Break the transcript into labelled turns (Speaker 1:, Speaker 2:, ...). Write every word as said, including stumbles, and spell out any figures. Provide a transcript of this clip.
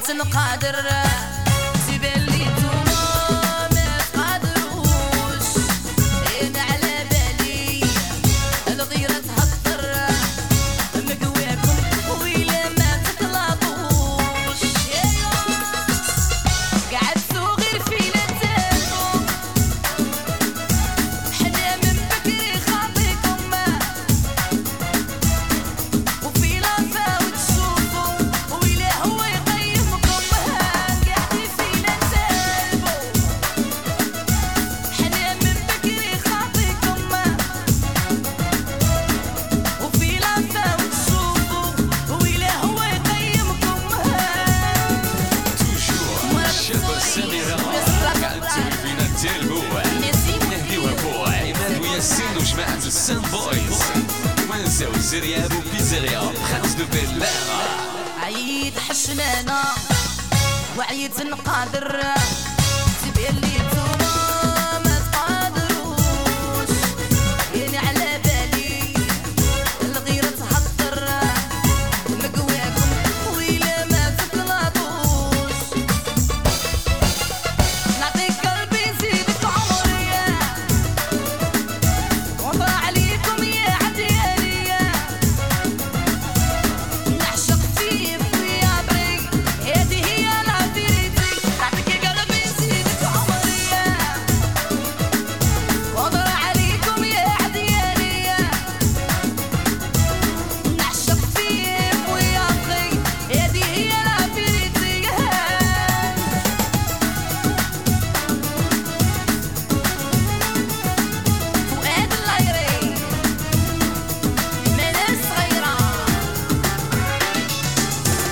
Speaker 1: وعيت نقادر تبان لي نتوما ما تقادروش. انا على بالي الغيرة تهضر مقواكم ويلا ما تتلاطوش. قعدتو غير فينا تالو حنا من بكري خاطيكم وفي لافا وتشوفوا ويلا هو يقيمكم. قاعدين فينا تالبو حنا من بكري خاطيكم وفي لافا وتشوفوا ويلا هو يقيمكم.
Speaker 2: توجور الشابة السميرة قعدتو فينا تالبو نهديوها بو عماد وياسين وجماعة السان بويز ونساو زرياب وبيزاريا خمس دو بلاغة.
Speaker 1: عيد حشمانة وعيد نقادر